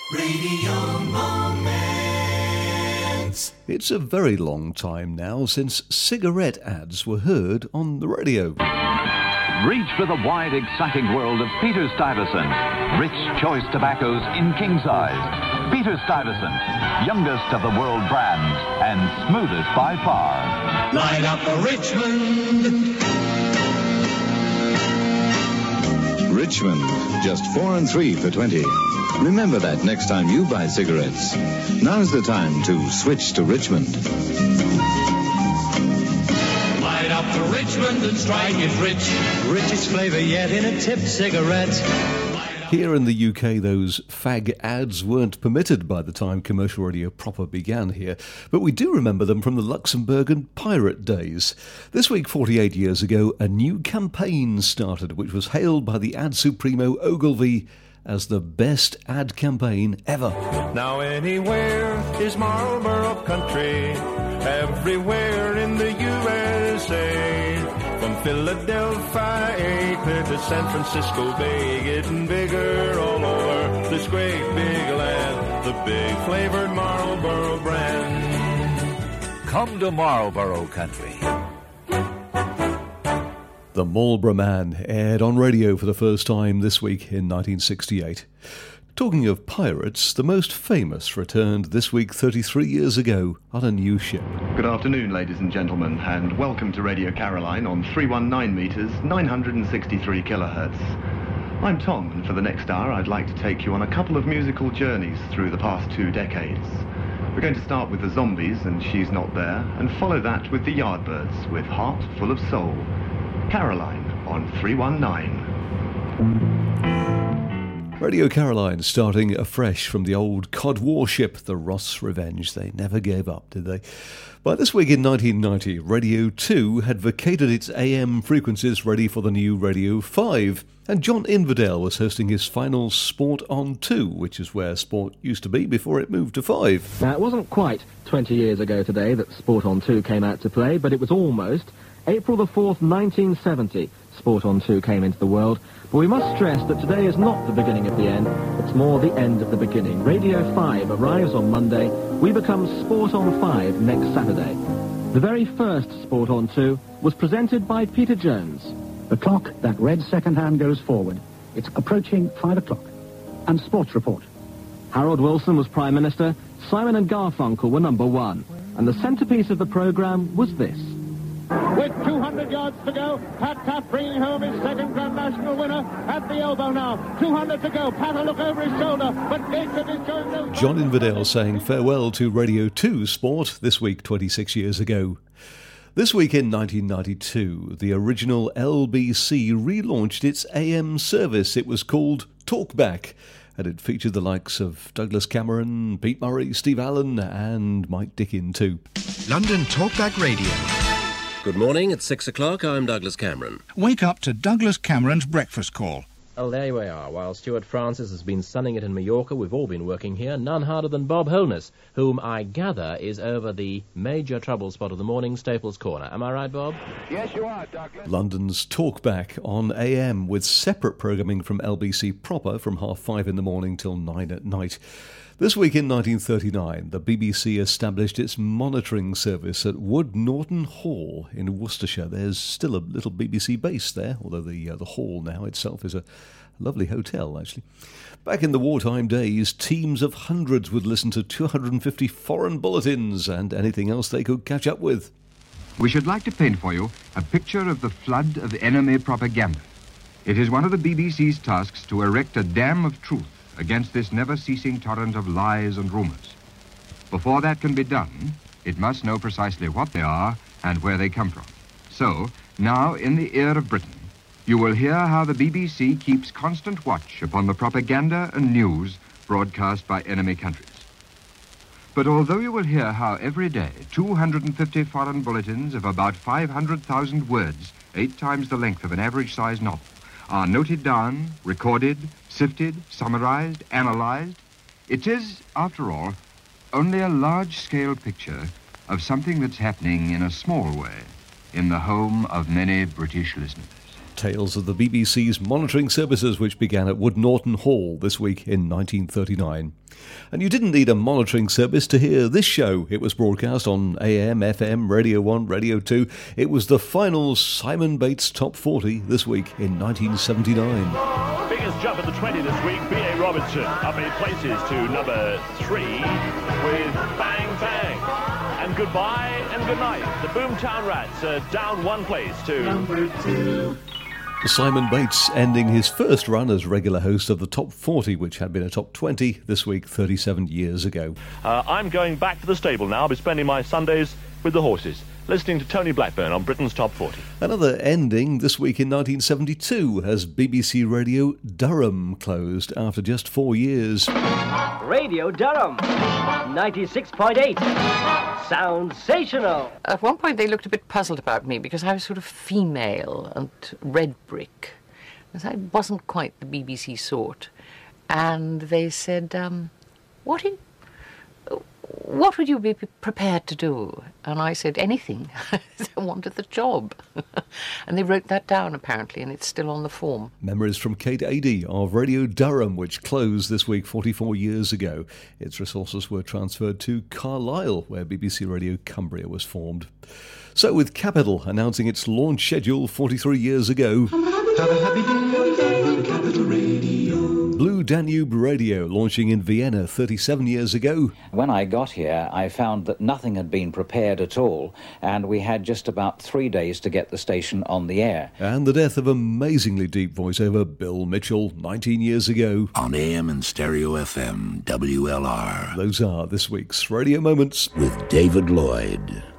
Radio Moments. It's a very long time now since cigarette ads were heard on the radio. Reach for the wide, exciting world of Peter Stuyvesant. Rich, choice tobaccos in king size. Peter Stuyvesant, youngest of the world brands and smoothest by far. Line up for Richmond. Richmond, just 4 and 3 for 20. Remember that next time you buy cigarettes. Now's the time to switch to Richmond. Light up for Richmond and strike it rich. Richest flavour yet in a tipped cigarette. Here in the UK, those fag ads weren't permitted by the time commercial radio proper began here, but we do remember them from the Luxembourg and pirate days. This week, 48 years ago, a new campaign started, which was hailed by the ad supremo Ogilvy as the best ad campaign ever. Now anywhere is Marlborough country, everywhere in the USA. From Philadelphia clear to San Francisco Bay, getting bigger all over this great big land, the big flavored Marlboro brand. Come to Marlborough country. The Marlborough Man aired on radio for the first time this week in 1968. Talking of pirates, the most famous returned this week 33 years ago on a new ship. Good afternoon, ladies and gentlemen, and welcome to Radio Caroline on 319 metres, 963 kilohertz. I'm Tom, and for the next hour I'd like to take you on a couple of musical journeys through the past 2 decades. We're going to start with the Zombies and She's Not There, and follow that with the Yardbirds with Heart Full of Soul. Caroline on 319. Radio Caroline starting afresh from the old cod warship, the Ross Revenge. They never gave up, did they? By this week in 1990, Radio 2 had vacated its AM frequencies ready for the new Radio 5, and John Inverdale was hosting his final Sport on 2, which is where sport used to be before it moved to 5. Now, it wasn't quite 20 years ago today that Sport on 2 came out to play, but it was almost. April the 4th, 1970, Sport on 2 came into the world. But we must stress that today is not the beginning of the end, it's more the end of the beginning. Radio 5 arrives on Monday. We become Sport on 5 next Saturday. The very first Sport on 2 was presented by Peter Jones. The clock, that red second hand, goes forward. It's approaching 5 o'clock. And Sports Report. Harold Wilson was Prime Minister, Simon and Garfunkel were number 1. And the centrepiece of the programme was this. With 200 yards to go, Pat bringing home his second Grand National winner at the elbow now. 200 to go. Pat will look over his shoulder, but Gateshead is going no... John Inverdale saying farewell to Radio 2 Sport this week 26 years ago. This week in 1992, the original LBC relaunched its AM service. It was called Talkback, and it featured the likes of Douglas Cameron, Pete Murray, Steve Allen and Mike Dickin too. London Talkback Radio. Good morning, it's 6 o'clock, I'm Douglas Cameron. Wake up to Douglas Cameron's breakfast call. Oh, there we are. While Stuart Francis has been sunning it in Mallorca, we've all been working here, none harder than Bob Holness, whom I gather is over the major trouble spot of the morning, Staples Corner. Am I right, Bob? Yes, you are, Douglas. London's Talkback on AM with separate programming from LBC proper from 5:30 in the morning till 9 at night. This week in 1939, the BBC established its monitoring service at Wood Norton Hall in Worcestershire. There's still a little BBC base there, although the hall now itself is a lovely hotel, actually. Back in the wartime days, teams of hundreds would listen to 250 foreign bulletins and anything else they could catch up with. We should like to paint for you a picture of the flood of enemy propaganda. It is one of the BBC's tasks to erect a dam of truth against this never-ceasing torrent of lies and rumours. Before that can be done, it must know precisely what they are and where they come from. So, now, in the ear of Britain, you will hear how the BBC keeps constant watch upon the propaganda and news broadcast by enemy countries. But although you will hear how every day 250 foreign bulletins of about 500,000 words, 8 times the length of an average-sized novel, are noted down, recorded, sifted, summarized, analyzed, it is, after all, only a large-scale picture of something that's happening in a small way in the home of many British listeners. Tales of the BBC's monitoring services, which began at Wood Norton Hall this week in 1939. And you didn't need a monitoring service to hear this show. It was broadcast on AM, FM, Radio 1, Radio 2. It was the final Simon Bates Top 40 this week in 1979. Biggest jump at the 20 this week, B.A. Robertson up 8 places to number 3 with Bang Bang. And goodbye and good night. The Boomtown Rats are down 1 place to number 2. Simon Bates ending his first run as regular host of the Top 40, which had been a Top 20 this week 37 years ago. I'm going back to the stable now. I'll be spending my Sundays with the horses, listening to Tony Blackburn on Britain's Top 40. Another ending this week in 1972 as BBC Radio Durham closed after just 4 years. Radio Durham, 96.8. Soundsational. At one point they looked a bit puzzled about me because I was sort of female and red brick. Because I wasn't quite the BBC sort. And they said, what would you be prepared to do? And I said, anything. I wanted the job. And they wrote that down, apparently, and it's still on the form. Memories from Kate Adie of Radio Durham, which closed this week 44 years ago. Its resources were transferred to Carlisle, where BBC Radio Cumbria was formed. So with Capital announcing its launch schedule 43 years ago... Have a happy day, Capital Radio. Blue Danube Radio launching in Vienna 37 years ago. When I got here, I found that nothing had been prepared at all, and we had just about 3 days to get the station on the air. And the death of amazingly deep voiceover Bill Mitchell 19 years ago. On AM and Stereo FM, WLR. Those are this week's Radio Moments with David Lloyd.